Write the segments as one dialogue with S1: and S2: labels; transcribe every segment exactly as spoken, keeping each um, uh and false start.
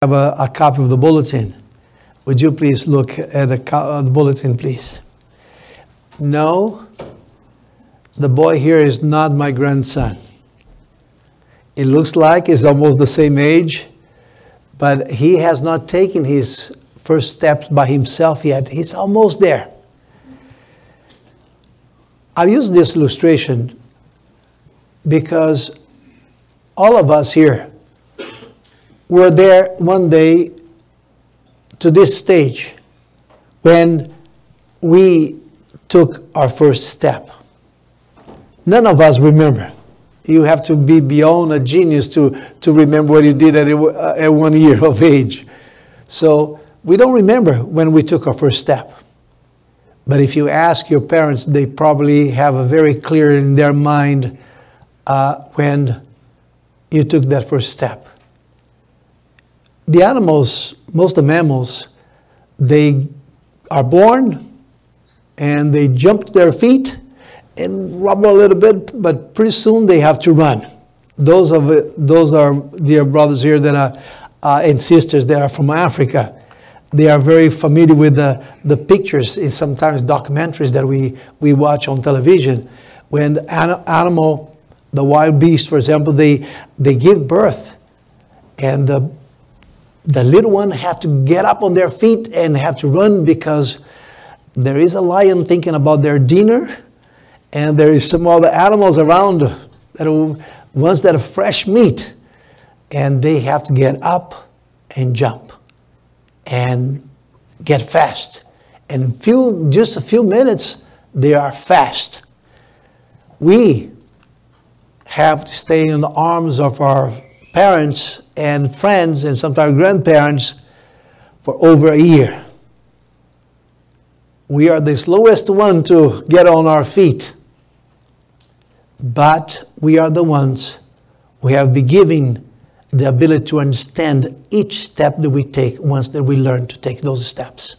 S1: have a, a copy of the bulletin. Would you please look at the, uh, the bulletin, please? No, the boy here is not my grandson. It looks like he's almost the same age, but he has not taken his first steps by himself yet. He's almost there. I use this illustration because all of us here were there one day to this stage when we took our first step. None of us remember. You have to be beyond a genius to, to remember what you did at, uh, at one year of age. So we don't remember when we took our first step. But if you ask your parents, they probably have a very clear in their mind uh, when you took that first step. The animals, most of the mammals, they are born and they jump to their feet and rub a little bit, but pretty soon they have to run. Those of those are dear brothers here that are uh, and sisters that are from Africa. They are very familiar with the, the pictures and sometimes documentaries that we, we watch on television. When the an, animal, the wild beast, for example, they they give birth, and the the little one have to get up on their feet and have to run because there is a lion thinking about their dinner, and there is some other animals around that are ones that are fresh meat, and they have to get up and jump and get fast. And few just a few minutes, they are fast. We have to stay in the arms of our parents and friends and sometimes grandparents for over a year. We are the slowest one to get on our feet, but we are the ones who have been given the ability to understand each step that we take once that we learn to take those steps.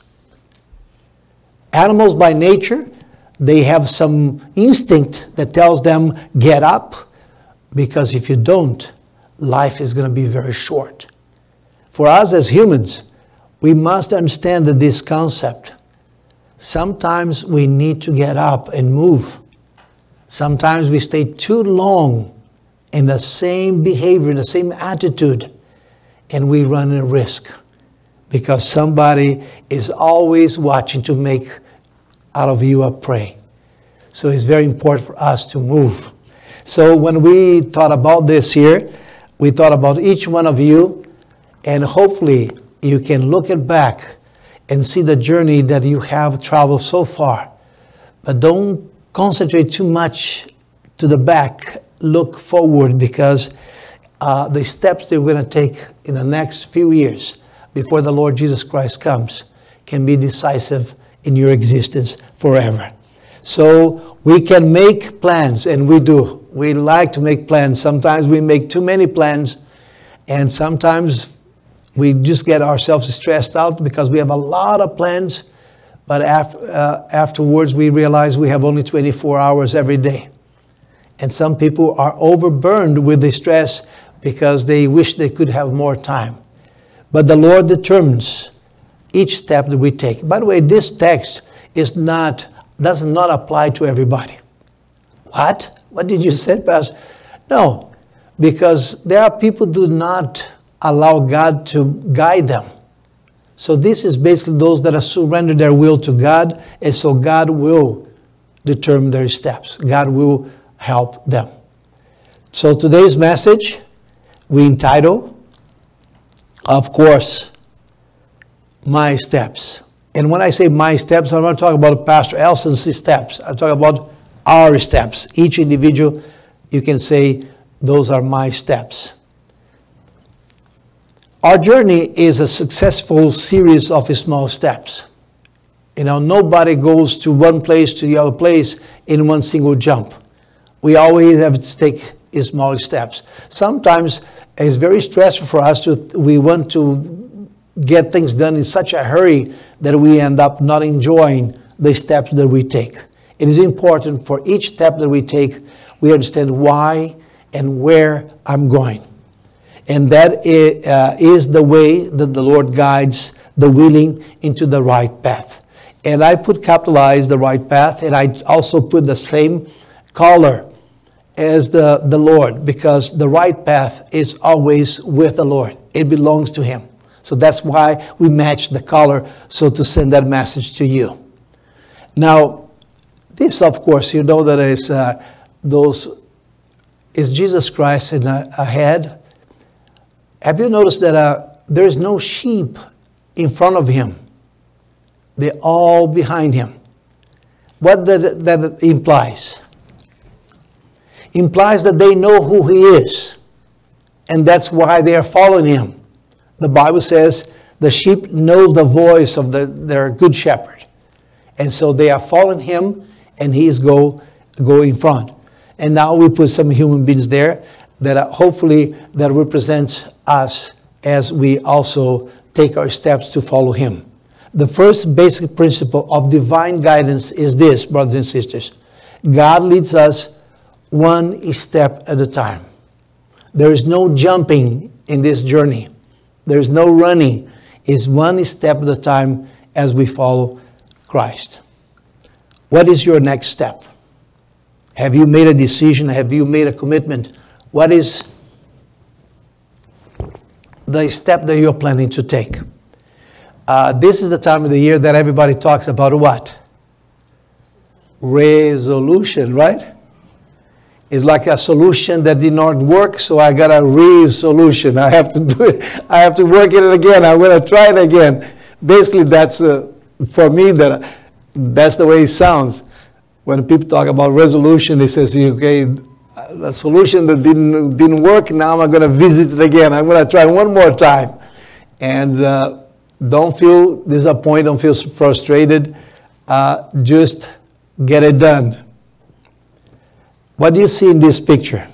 S1: Animals by nature, they have some instinct that tells them get up, because if you don't, life is going to be very short. For us as humans, we must understand that this concept. Sometimes we need to get up and move. Sometimes we stay too long in the same behavior, in the same attitude, and we run a risk because somebody is always watching to make out of you a prey. So it's very important for us to move. So when we thought about this here, we thought about each one of you, and hopefully you can look it back and see the journey that you have traveled so far. But don't concentrate too much to the back. Look forward, because uh, the steps that we're going to take in the next few years before the Lord Jesus Christ comes can be decisive in your existence forever. So we can make plans, and we do. We like to make plans. Sometimes we make too many plans, and sometimes we just get ourselves stressed out because we have a lot of plans, but af- uh, afterwards we realize we have only twenty-four hours every day. And some people are overburdened with the stress because they wish they could have more time. But the Lord determines each step that we take. By the way, this text is not does not apply to everybody. What? What did you say, Pastor? No, because there are people who do not allow God to guide them. So this is basically those that have surrendered their will to God, and so God will determine their steps. God will help them. So today's message we entitle, of course, My Steps. And when I say my steps, I'm not talking about Pastor Elson's steps. I'm talking about our steps. Each individual, you can say, those are my steps. Our journey is a successful series of small steps. You know, nobody goes to one place to the other place in one single jump. We always have to take small steps. Sometimes it's very stressful for us to, we want to get things done in such a hurry that we end up not enjoying the steps that we take. It is important for each step that we take, we understand why and where I'm going. And that is, uh, is the way that the Lord guides the willing into the right path. And I put capitalized the right path, and I also put the same color as the, the Lord, because the right path is always with the Lord. It belongs to Him. So that's why we match the color, so to send that message to you. Now, this, of course, you know that is uh, those is Jesus Christ in a, ahead. Have you noticed that uh, there is no sheep in front of Him? They're all behind Him. What that, that implies? Implies that they know who He is. And that's why they are following Him. The Bible says the sheep knows the voice of the, their good shepherd. And so they are following Him, and He is go, go in front. And now we put some human beings there that are, hopefully that represents us as we also take our steps to follow Him. The first basic principle of divine guidance is this, brothers and sisters. God leads us one step at a time. There is no jumping in this journey. There is no running. It's one step at a time as we follow Christ. What is your next step? Have you made a decision? Have you made a commitment? What is the step that you're planning to take? Uh, this is the time of the year that everybody talks about what? Resolution, right? It's like a solution that did not work, so I got a resolution. I have to do it. I have to work it again. I'm going to try it again. Basically, that's uh, for me that that's the way it sounds. When people talk about resolution, they say, okay, the solution that didn't didn't work. Now I'm going to visit it again. I'm going to try one more time, and. Uh, Don't feel disappointed, don't feel frustrated. Uh, just get it done. What do you see in this picture?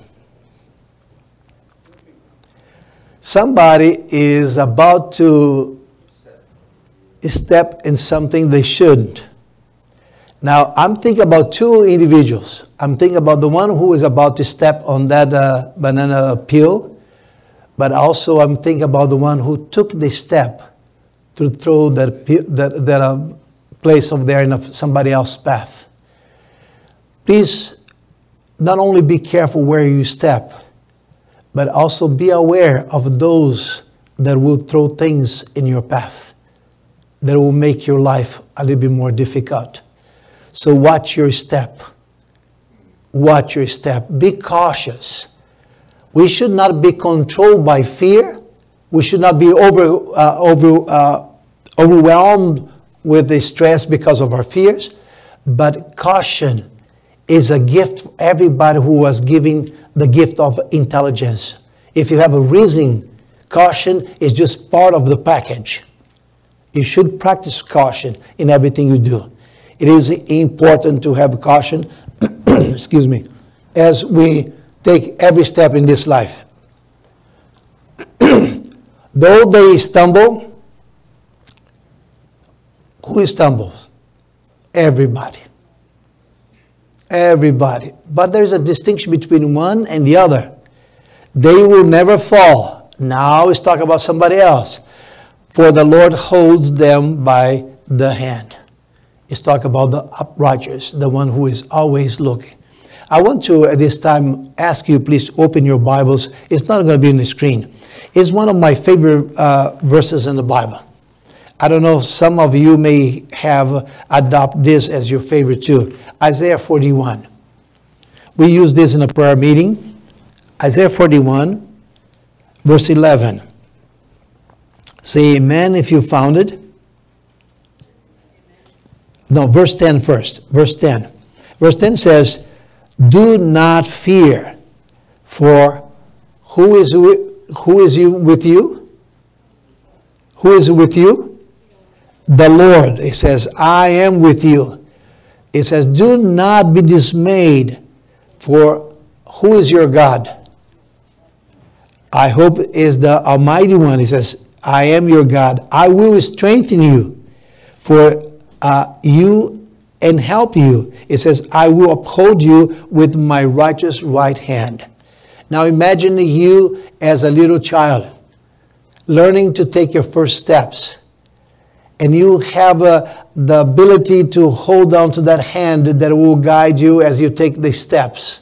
S1: Somebody is about to step in something they shouldn't. Now, I'm thinking about two individuals. I'm thinking about the one who is about to step on that uh, banana peel, but also I'm thinking about the one who took the step to throw that, that, that uh, place over there in a, somebody else's path. Please, not only be careful where you step, but also be aware of those that will throw things in your path, that will make your life a little bit more difficult. So watch your step. Watch your step. Be cautious. We should not be controlled by fear. We should not be over, uh, over, uh, overwhelmed with the stress because of our fears. But caution is a gift for everybody who was giving the gift of intelligence. If you have a reasoning, caution is just part of the package. You should practice caution in everything you do. It is important to have caution, excuse me, as we take every step in this life. Though they stumble, who stumbles? Everybody. Everybody. But there's a distinction between one and the other. They will never fall. Now let's talk about somebody else. For the Lord holds them by the hand. Let's talk about the uprighteous, the one who is always looking. I want to, at this time, ask you, please open your Bibles. It's not going to be on the screen. It's one of my favorite uh, verses in the Bible. I don't know if some of you may have adopted this as your favorite too. Isaiah forty-one. We use this in a prayer meeting. Isaiah forty-one, verse eleven. Say amen if you found it. No, verse ten first. Verse ten. Verse ten says, do not fear, for who is with, who is you with you? Who is with you? The Lord. It says, I am with you. It says, do not be dismayed, for who is your God? I hope is the Almighty One. He says, I am your God. I will strengthen you, for uh, you and help you. It says, I will uphold you with my righteous right hand. Now imagine you as a little child, learning to take your first steps. And you have uh, the ability to hold on to that hand that will guide you as you take the steps.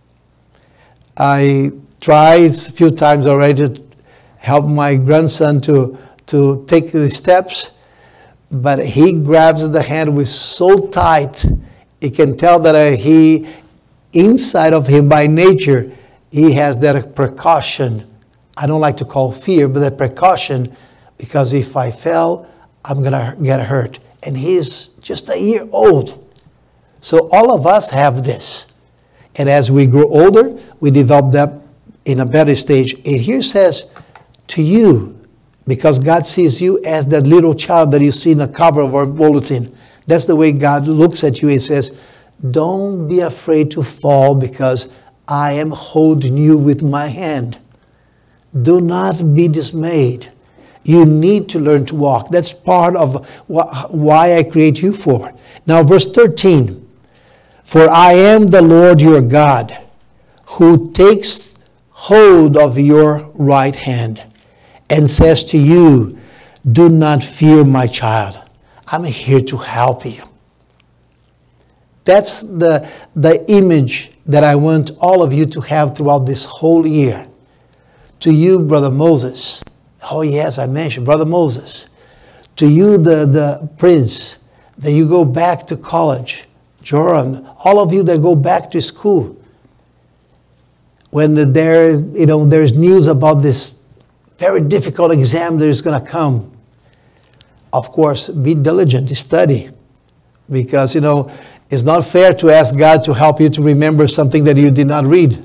S1: I tried a few times already to help my grandson to, to take the steps, but he grabs the hand with so tight, you can tell that uh, he, inside of him by nature, he has that precaution. I don't like to call fear, but that precaution, because if I fell, I'm going to get hurt. And he's just a year old. So all of us have this. And as we grow older, we develop that in a better stage. And here says, to you, because God sees you as that little child that you see in the cover of our bulletin. That's the way God looks at you and says, don't be afraid to fall because I am holding you with my hand. Do not be dismayed. You need to learn to walk. That's part of wh- why I create you for. Now, verse thirteen. For I am the Lord your God, who takes hold of your right hand and says to you, do not fear, my child. I'm here to help you. That's the, the image that I want all of you to have throughout this whole year. To you, Brother Moses. Oh, yes, I mentioned Brother Moses. To you, the, the prince, that you go back to college. Joram, all of you that go back to school. When the, there, you know, there's news about this very difficult exam that is going to come. Of course, be diligent, study. Because, you know, it's not fair to ask God to help you to remember something that you did not read.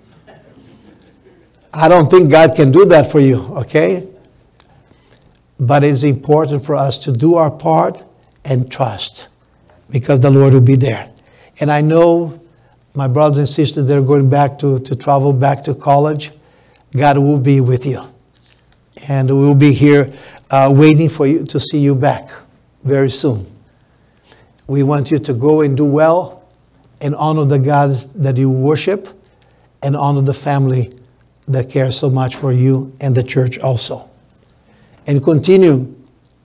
S1: I don't think God can do that for you, okay? But it's important for us to do our part and trust, because the Lord will be there. And I know my brothers and sisters that are going back to, to travel back to college, God will be with you. And we'll be here uh, waiting for you to see you back very soon. We want you to go and do well and honor the God that you worship and honor the family that cares so much for you and the church also. And continue.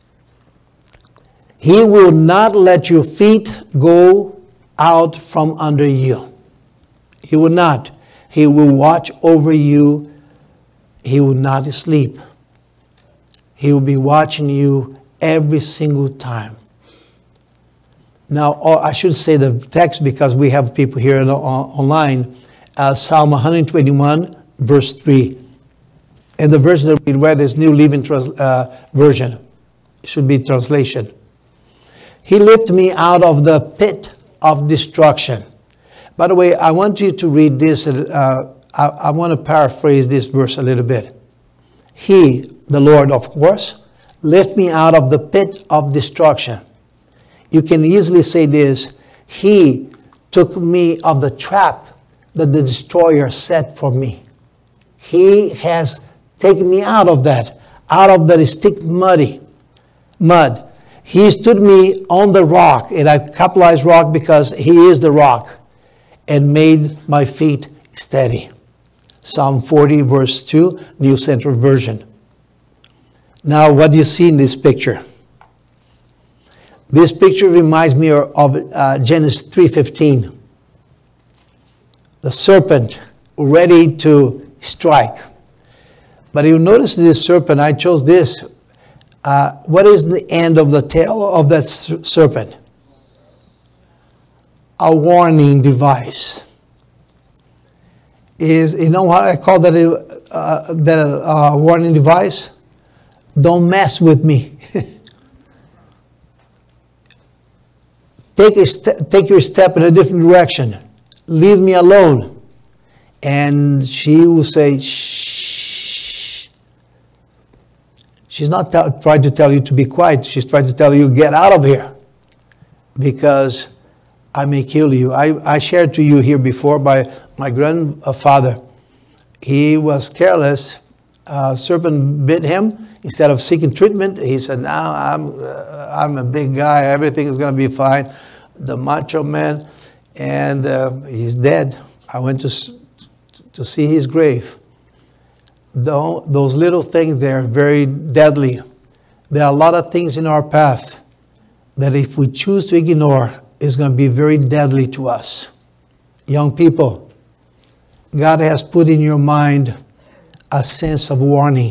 S1: He will not let your feet go out from under you. He will not. He will watch over you. He will not sleep. He will be watching you every single time. Now, I should say the text because we have people here online. Uh, Psalm one twenty-one, verse three. And the version that we read is New Living Trans- uh, Version. It should be translation. He lifted me out of the pit of destruction. By the way, I want you to read this. Uh, I, I want to paraphrase this verse a little bit. He, the Lord, of course, lifted me out of the pit of destruction. You can easily say this. He took me of the trap that the destroyer set for me. He has taken me out of that, out of that stick muddy mud. He stood me on the rock, and I capitalize rock because he is the rock, and made my feet steady. Psalm forty, verse two, New Central Version. Now, what do you see in this picture? This picture reminds me of uh, Genesis three fifteen. The serpent ready to strike. But you notice this serpent, I chose this. Uh, what is the end of the tail of that serpent? A warning device. Is, you know what I call that a, uh, that a, a warning device? Don't mess with me. Take, a st- take your step in a different direction. Leave me alone. And she will say, shh. She's not t- trying to tell you to be quiet. She's trying to tell you, get out of here. Because I may kill you. I, I shared to you here before by my grandfather. He was careless. A serpent bit him. Instead of seeking treatment, he said, now I'm, uh, I'm a big guy. Everything is going to be fine. The macho man. And uh, he's dead. I went to, to see his grave. Don't, those little things, they're very deadly. There are a lot of things in our path that if we choose to ignore, is going to be very deadly to us. Young people, God has put in your mind a sense of warning.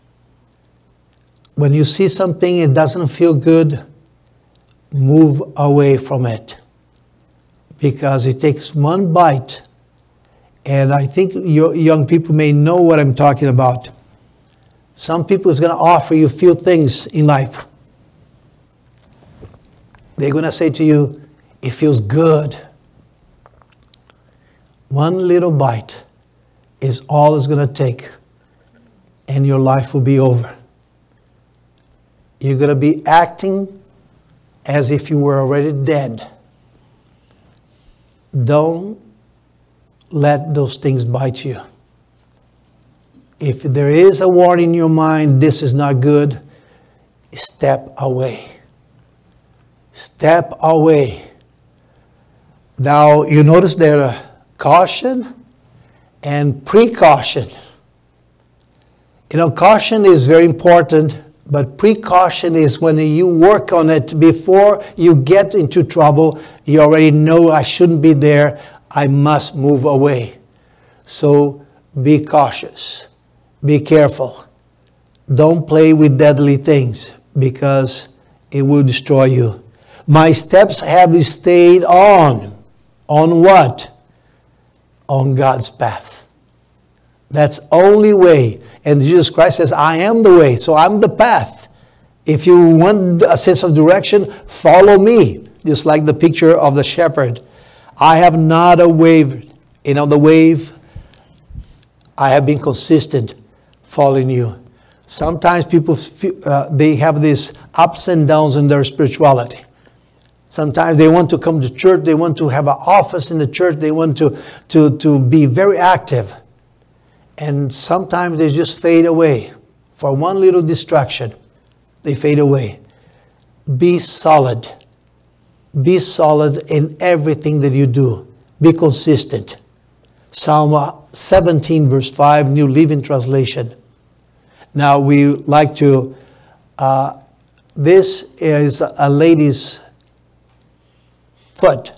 S1: When you see something it doesn't feel good, move away from it. Because it takes one bite. And I think you young people may know what I'm talking about. Some people is going to offer you a few things in life. They're going to say to you, it feels good. One little bite is all it's going to take, and your life will be over. You're going to be acting as if you were already dead. Don't let those things bite you. If there is a warning in your mind, this is not good, step away. Step away. Now, you notice there are caution and precaution. You know, caution is very important, but precaution is when you work on it before you get into trouble. You already know I shouldn't be there. I must move away. So be cautious. Be careful. Don't play with deadly things because it will destroy you. My steps have stayed on. On what? On God's path. That's only way. And Jesus Christ says, I am the way. So I'm the path. If you want a sense of direction, follow me. Just like the picture of the shepherd. I have not a wavered. You know, the wave, I have been consistent following you. Sometimes people, feel, uh, they have these ups and downs in their spirituality. Sometimes they want to come to church. They want to have an office in the church. They want to, to, to be very active. And sometimes they just fade away. For one little distraction, they fade away. Be solid. Be solid in everything that you do. Be consistent. Psalm seventeen verse five, New Living Translation. Now we like to, uh, this is a lady's foot.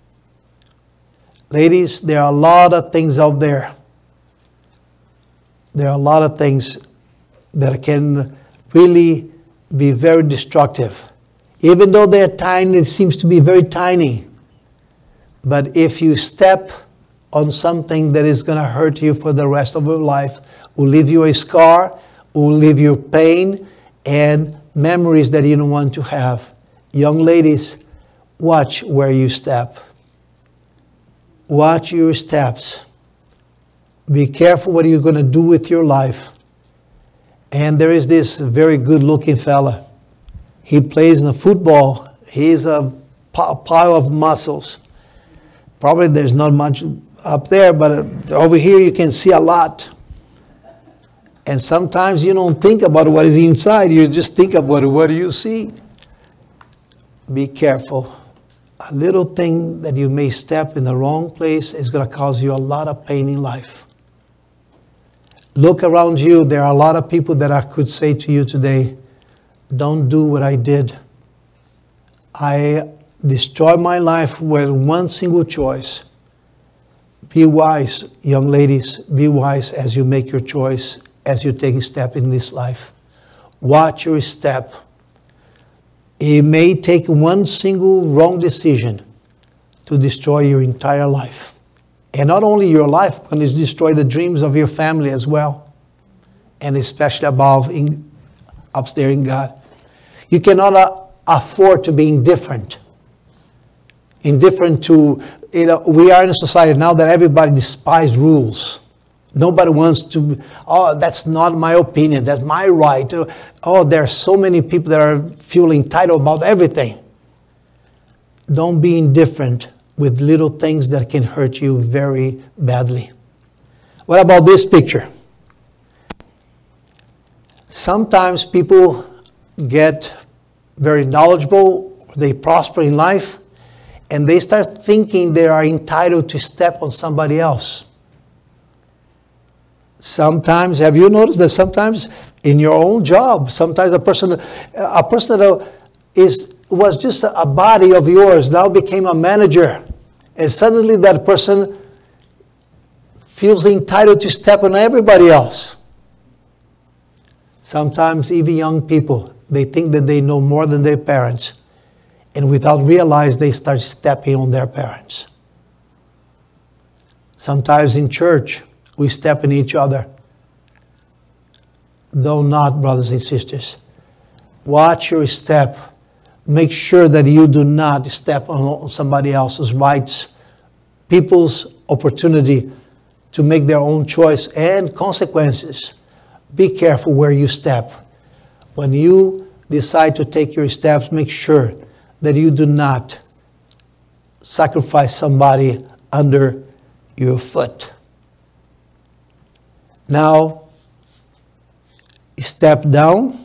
S1: Ladies, there are a lot of things out there. There are a lot of things that can really be very destructive. Even though they're tiny, it seems to be very tiny. But if you step on something that is going to hurt you for the rest of your life, will leave you a scar, will leave you pain and memories that you don't want to have. Young ladies, watch where you step. Watch your steps. Be careful what you're going to do with your life. And there is this very good looking fella. He plays in the football. He's a pile of muscles. Probably there's not much up there, but over here you can see a lot. And sometimes you don't think about what is inside. You just think about what do you see. Be careful. A little thing that you may step in the wrong place is going to cause you a lot of pain in life. Look around you. There are a lot of people that I could say to you today, don't do what I did. I destroyed my life with one single choice. Be wise, young ladies. Be wise as you make your choice, as you take a step in this life. Watch your step. It may take one single wrong decision to destroy your entire life. And not only your life, but it's destroy the dreams of your family as well. And especially above, in, upstairs in God. You cannot uh, afford to be indifferent. Indifferent to, you know, we are in a society now that everybody despises rules. Nobody wants to, oh, that's not my opinion, that's my right. Oh, there are so many people that are feeling entitled about everything. Don't be indifferent with little things that can hurt you very badly. What about this picture? Sometimes people get very knowledgeable, they prosper in life, and they start thinking they are entitled to step on somebody else. Sometimes, have you noticed that sometimes in your own job, sometimes a person, a person that is, was just a body of yours now became a manager. And suddenly that person feels entitled to step on everybody else. Sometimes even young people, they think that they know more than their parents. And without realize, they start stepping on their parents. Sometimes in church, we step in each other. Do not, brothers and sisters. Watch your step. Make sure that you do not step on somebody else's rights, people's opportunity to make their own choice and consequences. Be careful where you step. When you decide to take your steps, make sure that you do not sacrifice somebody under your foot. Now, step down.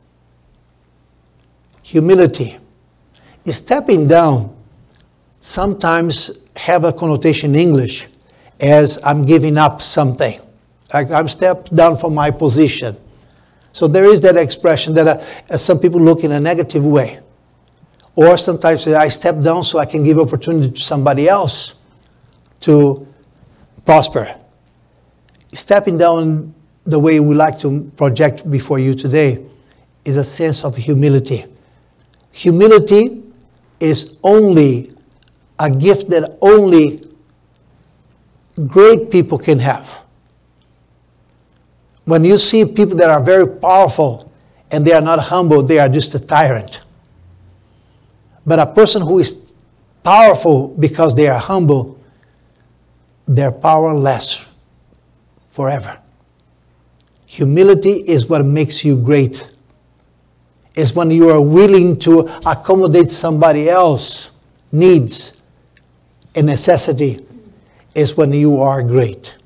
S1: Humility. Stepping down sometimes have a connotation in English as I'm giving up something. Like I'm stepped down from my position. So there is that expression that uh, some people look in a negative way. Or sometimes say, I step down so I can give opportunity to somebody else to prosper. Stepping down, the way we like to project before you today, is a sense of humility. Humility is only a gift that only great people can have. When you see people that are very powerful and they are not humble, they are just a tyrant. But a person who is powerful because they are humble, their power lasts forever. Humility is what makes you great. It's when you are willing to accommodate somebody else's needs and necessity. It's when you are great.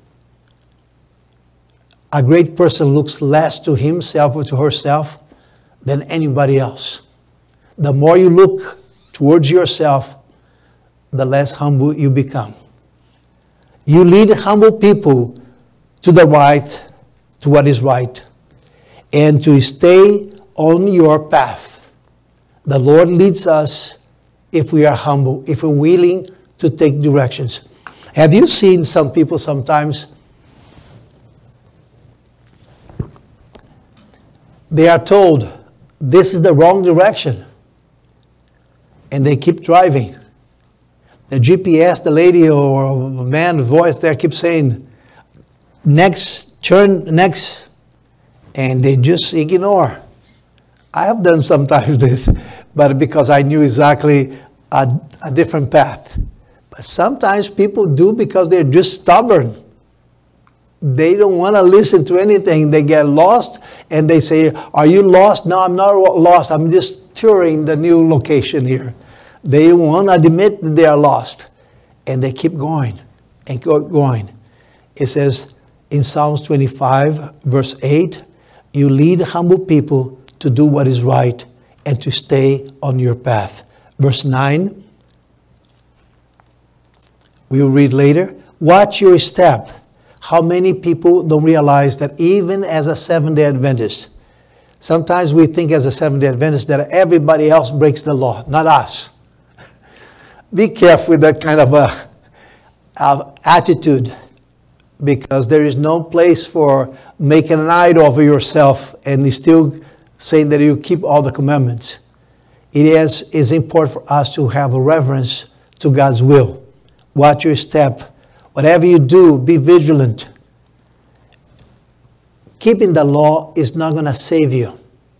S1: A great person looks less to himself or to herself than anybody else. The more you look towards yourself, the less humble you become. You lead humble people to the right, to what is right, and to stay on your path. The Lord leads us if we are humble, if we're willing to take directions. Have you seen some people sometimes? They are told, this is the wrong direction. And they keep driving. The G P S, the lady or man voice there keeps saying, next, turn next. And they just ignore. I have done sometimes this, but because I knew exactly a, a different path. But sometimes people do because they're just stubborn. They don't want to listen to anything. They get lost and they say, are you lost? No, I'm not lost. I'm just touring the new location here. They won't admit that they are lost. And they keep going and go going. It says in Psalms twenty-five, verse eight, you lead humble people to do what is right and to stay on your path. Verse nine, we will read later. Watch your step. How many people don't realize that even as a Seventh-day Adventist, sometimes we think as a Seventh-day Adventist that everybody else breaks the law, not us. Be careful with that kind of a, uh, attitude, because there is no place for making an idol of yourself and still saying that you keep all the commandments. It is, is important for us to have a reverence to God's will. Watch your step. Whatever you do, be vigilant. Keeping the law is not going to save you.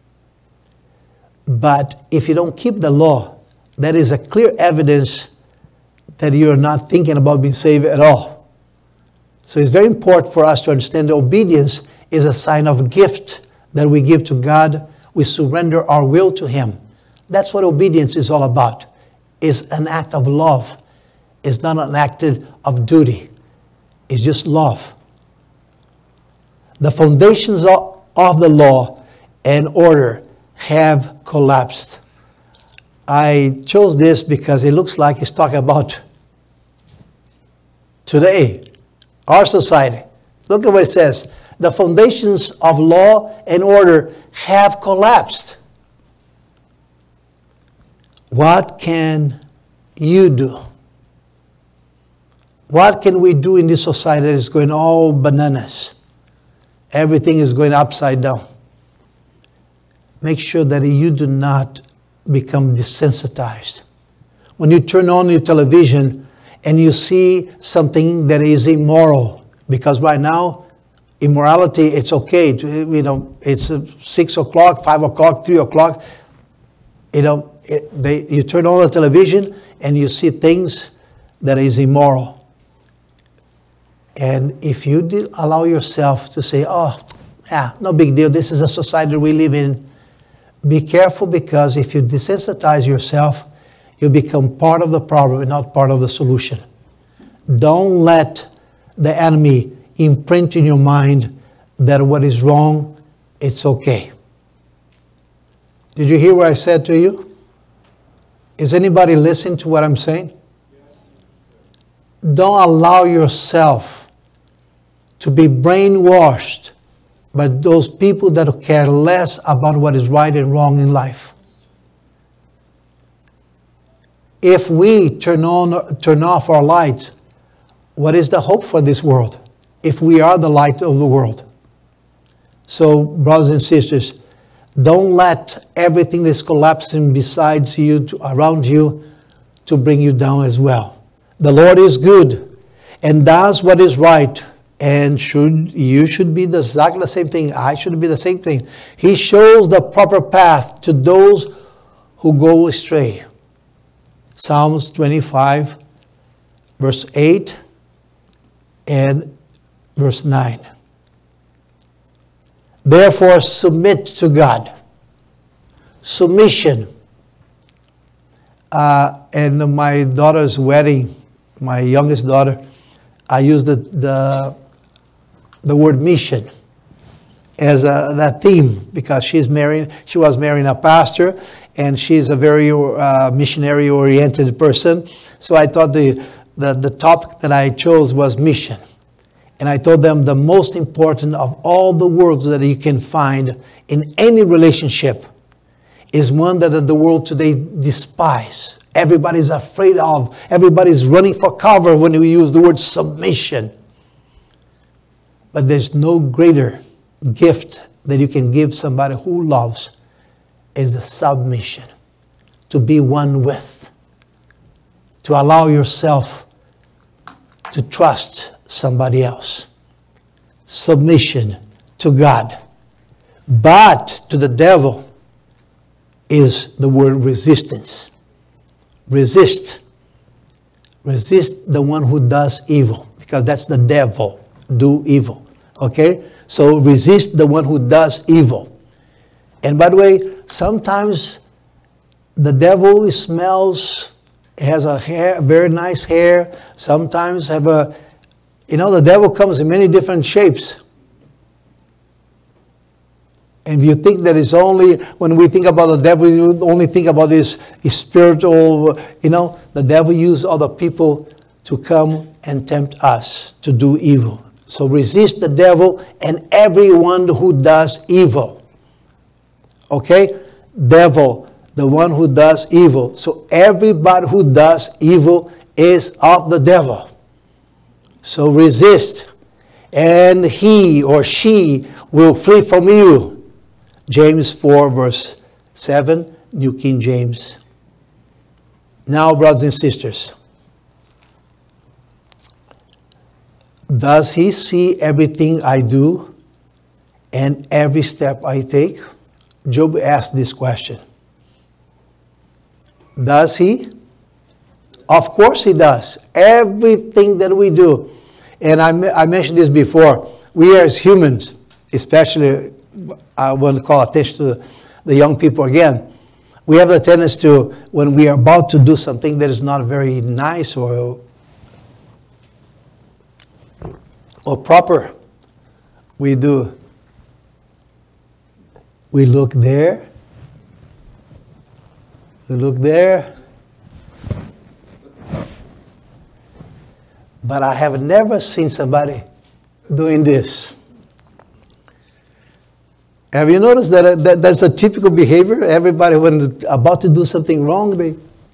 S1: But if you don't keep the law, that is a clear evidence that you're not thinking about being saved at all. So it's very important for us to understand that obedience is a sign of a gift that we give to God. We surrender our will to Him. That's what obedience is all about. It's an act of love. It's not an act of duty. It's just love. The foundations of, of the law and order have collapsed. I chose this because it looks like it's talking about today, our society. Look at what it says. The foundations of law and order have collapsed. What can you do? What can we do in this society that is going all bananas? Everything is going upside down. Make sure that you do not become desensitized. When you turn on your television and you see something that is immoral, because right now, immorality, it's okay. To, you know, it's six o'clock, five o'clock, three o'clock. You know, it, they, you turn on the television and you see things that is immoral. And if you did allow yourself to say, oh, yeah, no big deal, this is a society we live in, be careful, because if you desensitize yourself, you become part of the problem and not part of the solution. Don't let the enemy imprint in your mind that what is wrong, it's okay. Did you hear what I said to you? Is anybody listening to what I'm saying? Don't allow yourself to be brainwashed by those people that care less about what is right and wrong in life. If we turn on, turn off our light, what is the hope for this world? If we are the light of the world. So, brothers and sisters, don't let everything that's collapsing besides you, to, around you, to bring you down as well. The Lord is good and does what is right. And should you should be the, exactly the same thing. I should be the same thing. He shows the proper path to those who go astray. Psalms twenty-five, verse eight and verse nine. Therefore, submit to God. Submission. Uh, and my daughter's wedding, my youngest daughter, I used the, the the word mission as a, that theme, because she's marrying, she was marrying a pastor, and she's a very uh, missionary-oriented person. So I thought the, the, the topic that I chose was mission. And I told them the most important of all the words that you can find in any relationship is one that the world today despises. Everybody's afraid of. Everybody's running for cover when we use the word submission. But there's no greater gift that you can give somebody who loves is the submission. To be one with. To allow yourself to trust somebody else. Submission to God. But to the devil is the word resistance. Resist. Resist the one who does evil, because that's the devil. Do evil. Okay? So resist the one who does evil. And by the way, sometimes the devil smells, has a hair, very nice hair. Sometimes have a, you know, the devil comes in many different shapes. And you think that it's only, when we think about the devil, you only think about his, his spiritual, you know, the devil uses other people to come and tempt us to do evil. So resist the devil and everyone who does evil. Okay? Devil, the one who does evil. So everybody who does evil is of the devil. So resist. And he or she will flee from you. James four verse seven, New King James. Now, brothers and sisters, does he see everything I do and every step I take? Job asked this question. Does he? Of course he does. Everything that we do. And I, I mentioned this before. We as humans, especially, I want to call attention to the young people again. We have the tendency to, when we are about to do something that is not very nice or or proper, we do. We look there. We look there. But I have never seen somebody doing this. Have you noticed that, uh, that that's a typical behavior? Everybody, when about to do something wrong, they,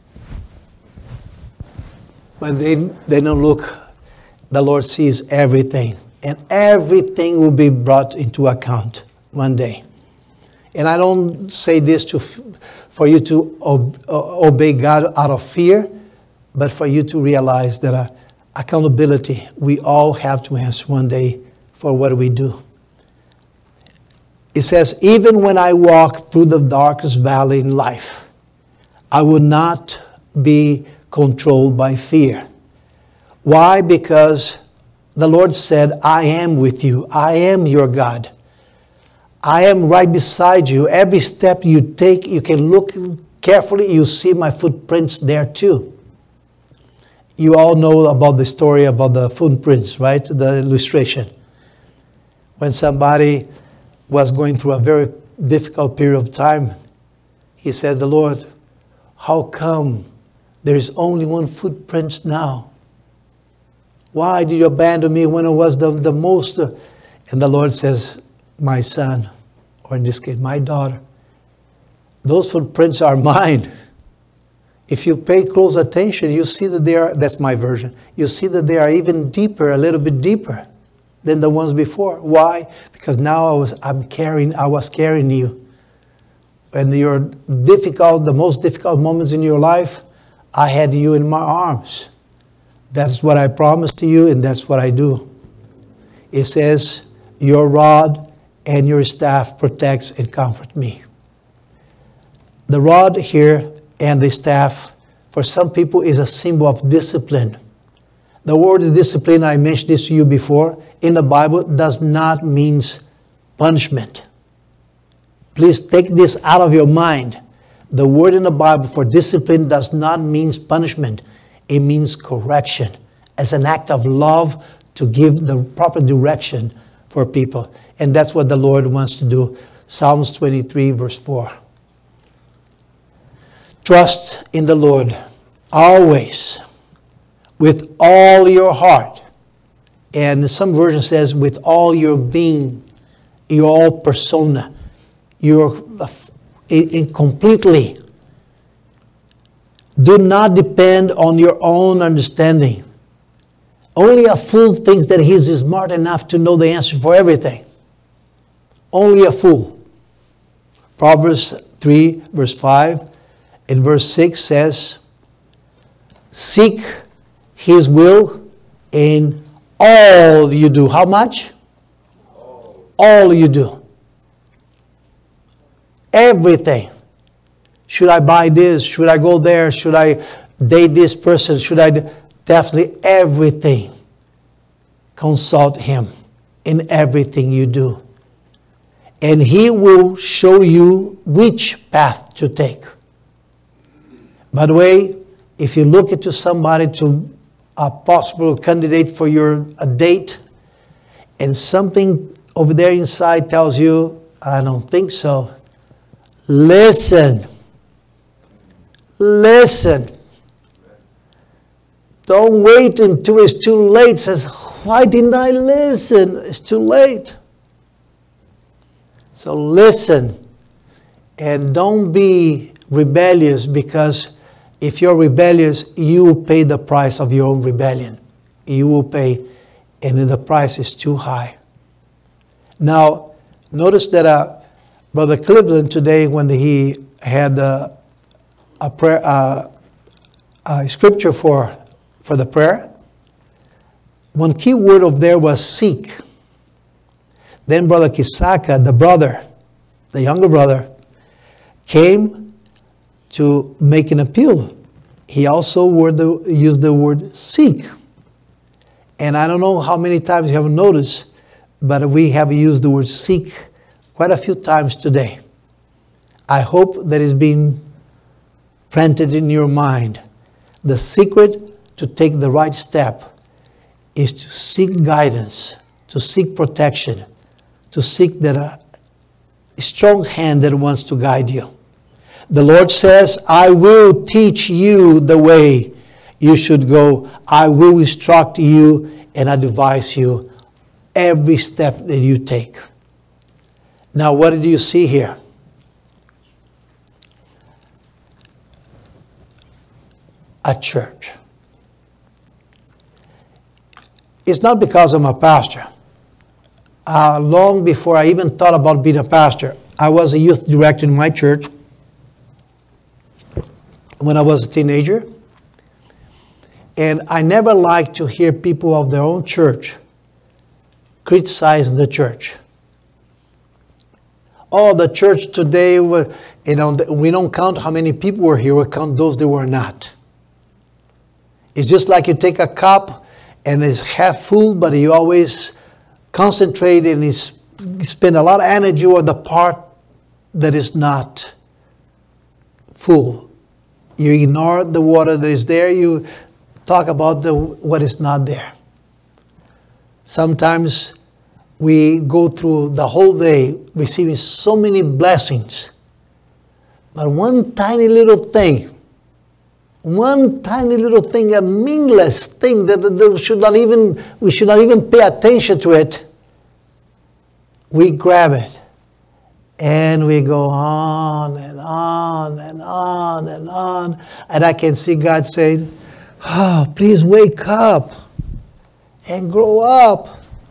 S1: but they, they don't look. The Lord sees everything, and everything will be brought into account one day. And I don't say this to, for you to ob- obey God out of fear, but for you to realize that uh, accountability, we all have to answer one day for what we do. It says, even when I walk through the darkest valley in life, I will not be controlled by fear. Why? Because the Lord said, I am with you. I am your God. I am right beside you. Every step you take, you can look carefully. You see my footprints there too. You all know about the story about the footprints, right? The illustration. When somebody was going through a very difficult period of time, he said, the Lord, how come there is only one footprint now? Why did you abandon me when it was the, the most? Uh, and the Lord says, my son, or in this case, my daughter, those footprints are mine. If you pay close attention, you see that they are, that's my version, you see that they are even deeper, a little bit deeper than the ones before. Why? Because now I was, I'm carrying, I was carrying you. When your difficult, the most difficult moments in your life, I had you in my arms. That's what I promised to you, and that's what I do. It says, your rod and your staff protects and comfort me. The rod here and the staff, for some people, is a symbol of discipline. The word discipline, I mentioned this to you before, in the Bible does not mean punishment. Please take this out of your mind. The word in the Bible for discipline does not mean punishment. It means correction as an act of love to give the proper direction for people. And that's what the Lord wants to do. Psalms twenty-three, verse four. Trust in the Lord always with all your heart. And some version says with all your being, your persona, your in, in completely. Do not depend on your own understanding. Only a fool thinks that he is smart enough to know the answer for everything. Only a fool. Proverbs three, verse five and verse six says, seek his will in all you do. How much? All, all you do. Everything. Should I buy this? Should I go there? Should I date this person? Should I... Definitely everything. Consult him in everything you do. And he will show you which path to take. By the way, if you look into somebody to a possible candidate for your a date, and something over there inside tells you, I don't think so, listen. Listen. Don't wait until it's too late. Says, why didn't I listen? It's too late. So listen. And don't be rebellious, because if you're rebellious, you will pay the price of your own rebellion. You will pay, and the price is too high. Now, notice that uh, Brother Cleveland today, when he had uh, a prayer, uh, a scripture for For the prayer, one key word of there was seek. Then Brother Kisaka, the brother, the younger brother, came to make an appeal. He also word the, used the word seek. And I don't know how many times you have noticed, but we have used the word seek quite a few times today. I hope that is being planted in your mind. The secret to take the right step is to seek guidance, to seek protection, to seek that a strong hand that wants to guide you. The Lord says, I will teach you the way you should go. I will instruct you and advise you every step that you take. Now, what did you see here? A church. It's not because I'm a pastor. Uh, long before I even thought about being a pastor, I was a youth director in my church when I was a teenager. And I never liked to hear people of their own church criticize the church. Oh, the church today, you know, we don't count how many people were here, we count those that were not. It's just like you take a cup and it's half full, but you always concentrate and you spend a lot of energy on the part that is not full. You ignore the water that is there, you talk about the what is not there. Sometimes we go through the whole day receiving so many blessings, but one tiny little thing, one tiny little thing, a meaningless thing that, that should not even we should not even pay attention to it. We grab it and we go on and on and on and on, and I can see God saying, "Oh, please wake up and grow up."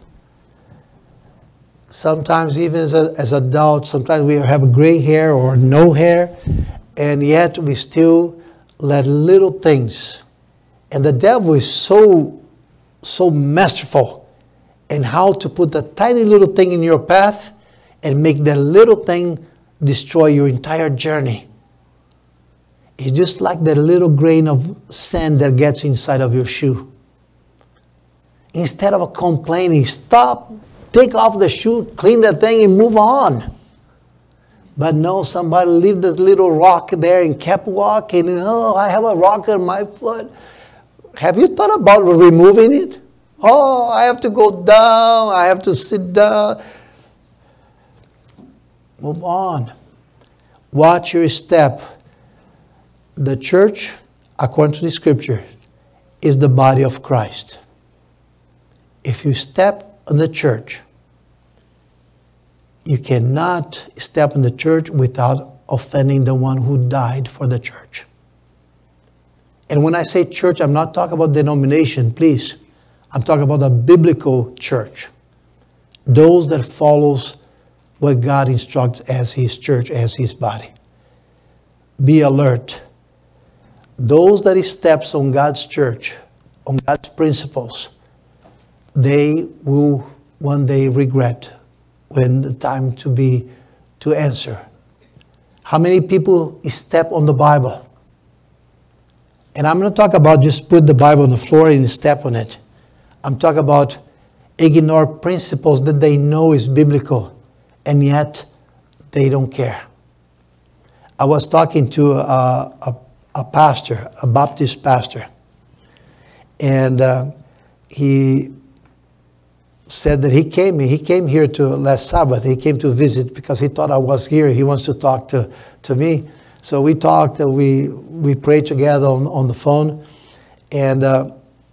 S1: Sometimes even as, a, as adults, sometimes we have gray hair or no hair, and yet we still let little things. And the devil is so, so masterful in how to put a tiny little thing in your path and make that little thing destroy your entire journey. It's just like that little grain of sand that gets inside of your shoe. Instead of complaining, stop, take off the shoe, clean that thing and move on. But no, somebody leave this little rock there and kept walking. Oh, I have a rock on my foot. Have you thought about removing it? Oh, I have to go down. I have to sit down. Move on. Watch your step. The church, according to the scripture, is the body of Christ. If you step on the church, you cannot step in the church without offending the one who died for the church. And when I say church, I'm not talking about denomination, please. I'm talking about a biblical church. Those that follows what God instructs as His church, as His body. Be alert. Those that steps on God's church, on God's principles, they will one day regret when the time to be to answer. How many people step on the Bible? And I'm going to talk about just put the Bible on the floor and step on it. I'm talking about ignore principles that they know is biblical, and yet they don't care. I was talking to a, a, a pastor, a Baptist pastor, and uh, he said that he came he came here to last Sabbath. He came to visit because he thought I was here. He wants to talk to, to me. So we talked and we, we prayed together on, on the phone. And uh,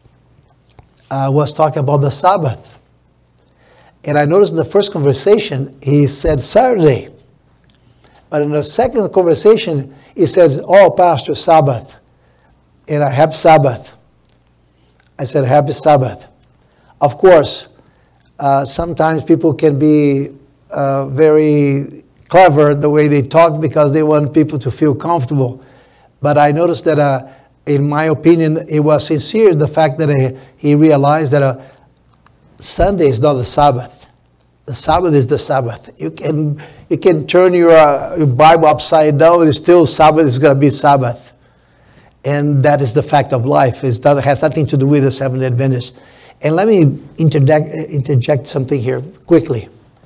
S1: I was talking about the Sabbath. And I noticed in the first conversation, he said Saturday. But in the second conversation, he says, "Oh, Pastor, Sabbath." And I have Sabbath. I said, "Happy Sabbath." Of course, Uh, sometimes people can be uh, very clever the way they talk because they want people to feel comfortable. But I noticed that, uh, in my opinion, it was sincere, the fact that uh, he realized that uh, Sunday is not the Sabbath. The Sabbath is the Sabbath. You can you can turn your, uh, your Bible upside down, it's still Sabbath is going to be Sabbath. And that is the fact of life. It's not, it has nothing to do with the Seventh-day Adventists. And let me interject, interject something here quickly.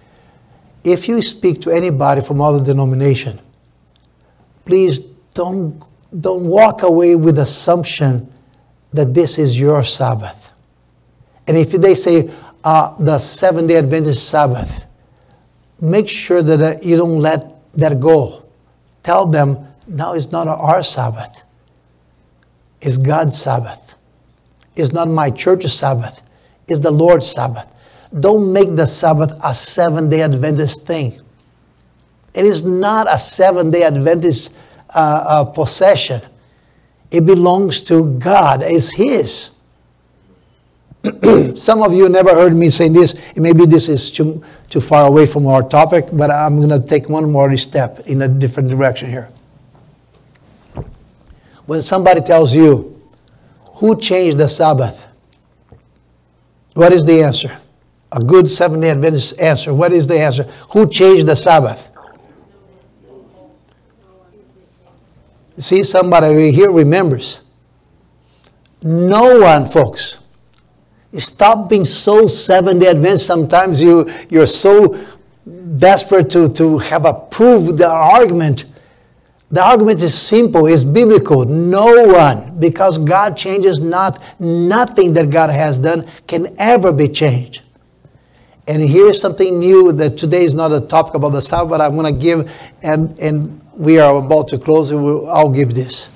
S1: If you speak to anybody from other denomination, please don't, don't walk away with the assumption that this is your Sabbath. And if they say uh, the Seventh-day Adventist Sabbath, make sure that uh, you don't let that go. Tell them, no, it's not our Sabbath. It's God's Sabbath. It's not my church's Sabbath. It's the Lord's Sabbath. Don't make the Sabbath a Seventh-day Adventist thing. It is not a Seventh-day Adventist uh, uh, possession. It belongs to God. It's His. Some of you never heard me saying this. Maybe this is too, too far away from our topic, but I'm going to take one more step in a different direction here. When somebody tells you, who changed the Sabbath? What is the answer? A good Seventh-day Adventist answer. What is the answer? Who changed the Sabbath? See, somebody here remembers. No one, folks. Stop being so Seventh-day Adventist. Sometimes you, you're so desperate to, to have a proof the argument. The argument is simple, it's biblical. No one, because God changes not, nothing that God has done can ever be changed. And here's something new that today is not a topic about the Sabbath, but I'm going to give, and, and we are about to close, and we'll, I'll give this.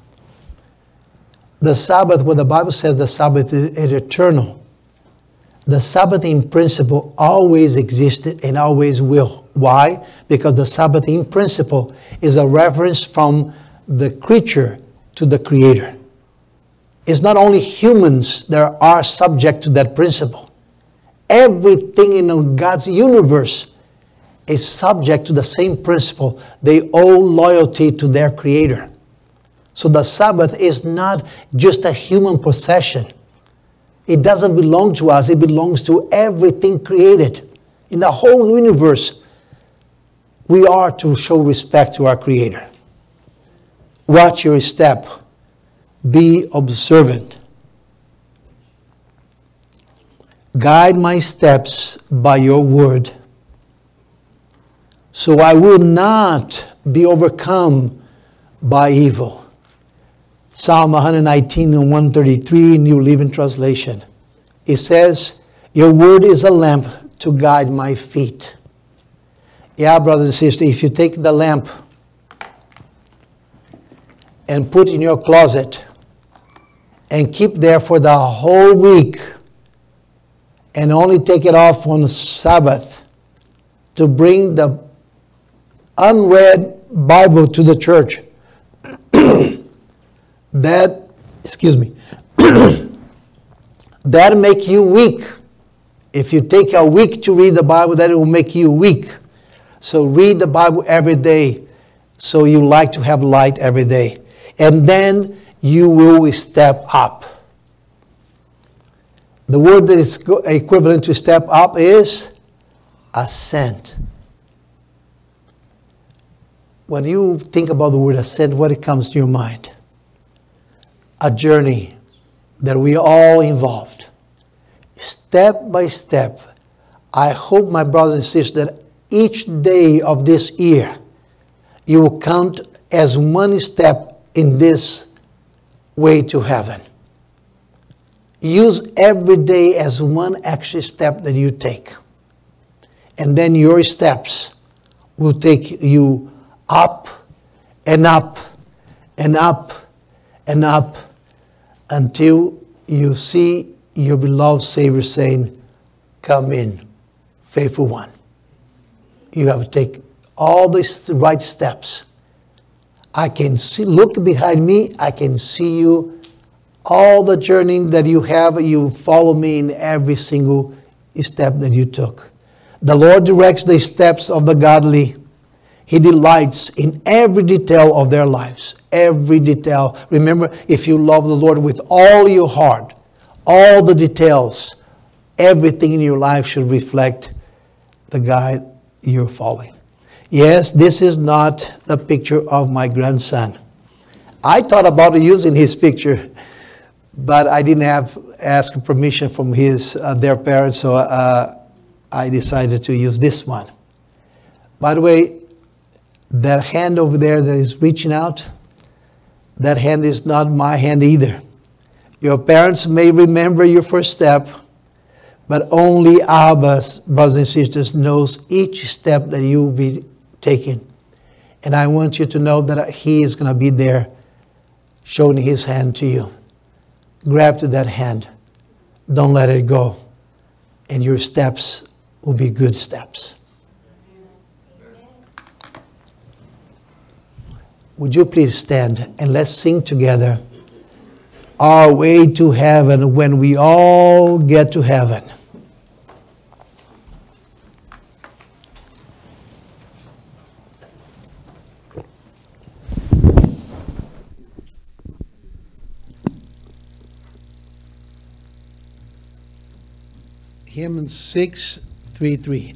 S1: The Sabbath, when the Bible says the Sabbath is eternal, the Sabbath in principle always existed and always will. Why? Because the Sabbath in principle is a reference from the creature to the Creator. It's not only humans that are subject to that principle. Everything in God's universe is subject to the same principle. They owe loyalty to their Creator. So the Sabbath is not just a human possession. It doesn't belong to us. It belongs to everything created. In the whole universe, we are to show respect to our Creator. Watch your step. Be observant. Guide my steps by your word, so I will not be overcome by evil. Psalm one nineteen and one thirty-three, New Living Translation. It says, your word is a lamp to guide my feet. Yeah, brothers and sisters, if you take the lamp and put in your closet and keep there for the whole week and only take it off on Sabbath to bring the unread Bible to the church, that, excuse me, that make you weak. If you take a week to read the Bible, that it will make you weak. So read the Bible every day, so you like to have light every day. And then you will step up. The word that is equivalent to step up is ascend. When you think about the word ascend, what comes to your mind? A journey that we are all involved. Step by step. I hope, my brothers and sisters, that each day of this year, you will count as one step in this way to heaven. Use every day as one extra step that you take. And then your steps will take you up and up and up and up until you see your beloved Savior saying, come in, faithful one. You have to take all the right steps. I can see, look behind me, I can see you. All the journey that you have, you follow me in every single step that you took. The Lord directs the steps of the godly. He delights in every detail of their lives. Every detail. Remember, if you love the Lord with all your heart, all the details, everything in your life should reflect the guide you're following. Yes, this is not the picture of my grandson. I thought about using his picture, but I didn't have ask permission from his uh, their parents, so uh, I decided to use this one. By the way, that hand over there that is reaching out, that hand is not my hand either. Your parents may remember your first step, but only Abba, brothers and sisters, knows each step that you will be taking. And I want you to know that He is going to be there showing His hand to you. Grab to that hand. Don't let it go. And your steps will be good steps. Would you please stand and let's sing together Our Way to Heaven when we all get to heaven. Hymn six thirty-three.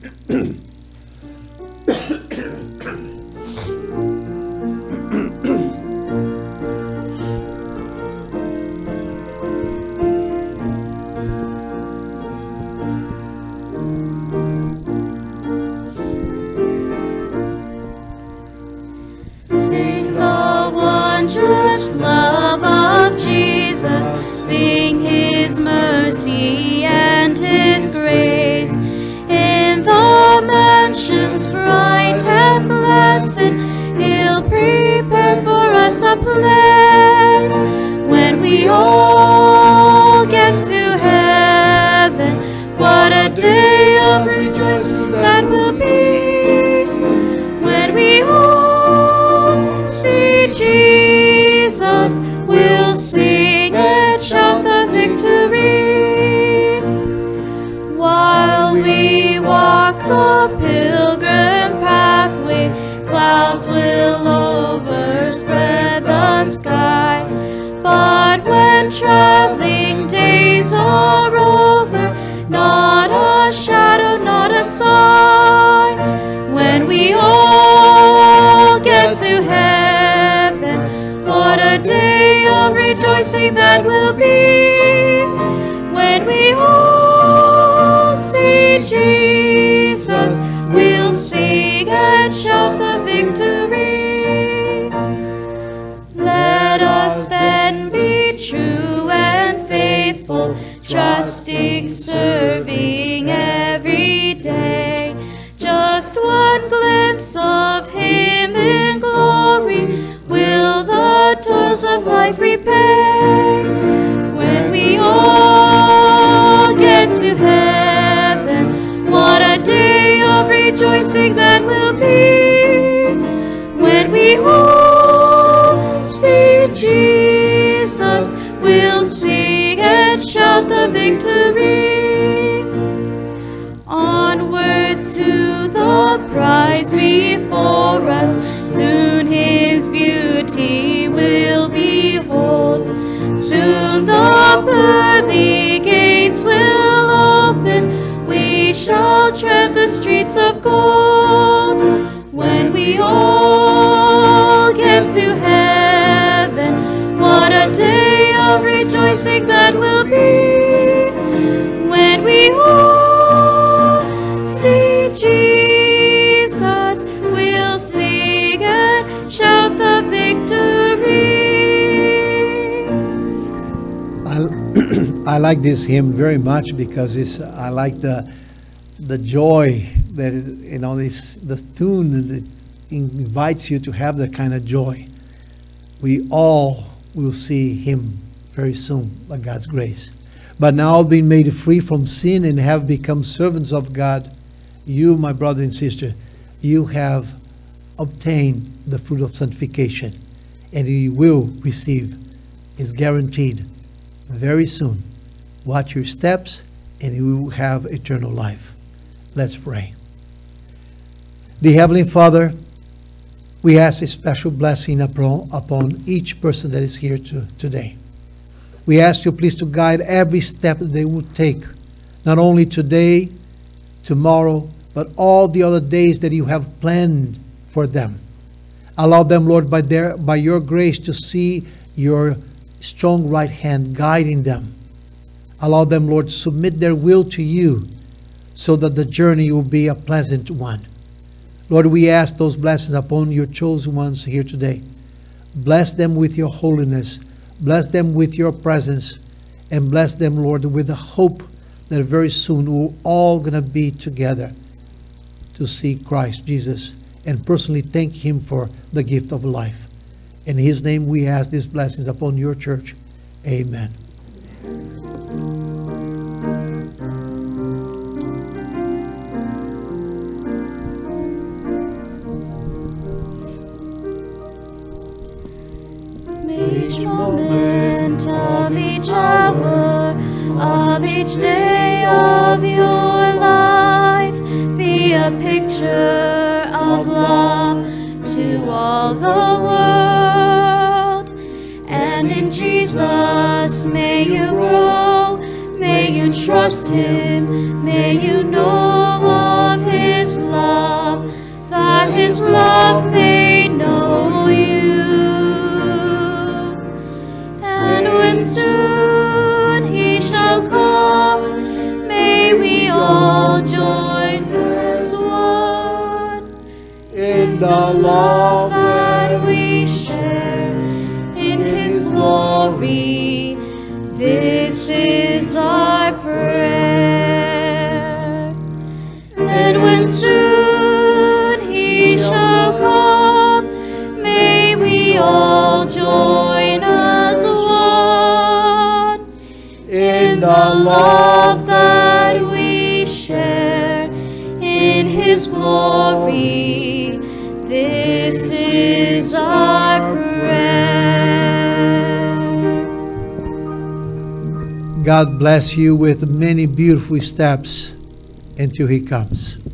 S2: Sing the wondrous love of Jesus, sing His mercy and His grace. In the mansions bright and blessed, He'll prepare for us a place. When we all get to heaven, what a day of rejoicing that will be. When we all see Jesus, we'll sing and shout the victory. While we walk the pilgrim pathway, clouds will overspread the sky. But when traveling days are over, not a shadow, not a sign. When we all get to heaven, what a day of rejoicing that will be. When we all see Jesus, we'll sing and shout the victory. Let us then be true and faithful, trusting, serving every day. Just one glimpse of Him in glory will the toils of life repay. When we all get to heaven, what a day of rejoicing that will be. When we all see Jesus, we'll sing and shout the victory. Onward to the prize before us, soon His beauty will behold. Soon the pearly gates will open, we shall tread the streets of gold. When we all get to heaven, what a day of rejoicing that will be. When we all see Jesus, we'll sing and shout the victory.
S1: I, I like this hymn very much because it's I like the the joy that it, you know this the tune that invites you to have that kind of joy. We all will see Him very soon by God's grace. But now being made free from sin and have become servants of God, you, my brother and sister, you have obtained the fruit of sanctification, and you will receive, is guaranteed very soon. Watch your steps, and you will have eternal life. Let's pray. Dear Heavenly Father, we ask a special blessing upon, upon each person that is here to, today. We ask you please to guide every step that they will take, not only today, tomorrow, but all the other days that you have planned for them. Allow them, Lord, by their by your grace to see your strong right hand guiding them. Allow them, Lord, to submit their will to you so that the journey will be a pleasant one. Lord, we ask those blessings upon your chosen ones here today. Bless them with your holiness. Bless them with your presence. And bless them, Lord, with the hope that very soon we're all going to be together to see Christ Jesus and personally thank Him for the gift of life. In His name we ask these blessings upon your church. Amen.
S2: each moment of each hour of each day of your life be a picture of love to all the world. And in Jesus may you grow, may you trust Him, may you know of His love, that His love may know you. And when soon He shall come, may we all join as one in the love that we share in His glory. This is our prayer. And when soon He shall come, may we all join as one in the love that we share in His glory. This is our prayer.
S1: God bless you with many beautiful steps until He comes.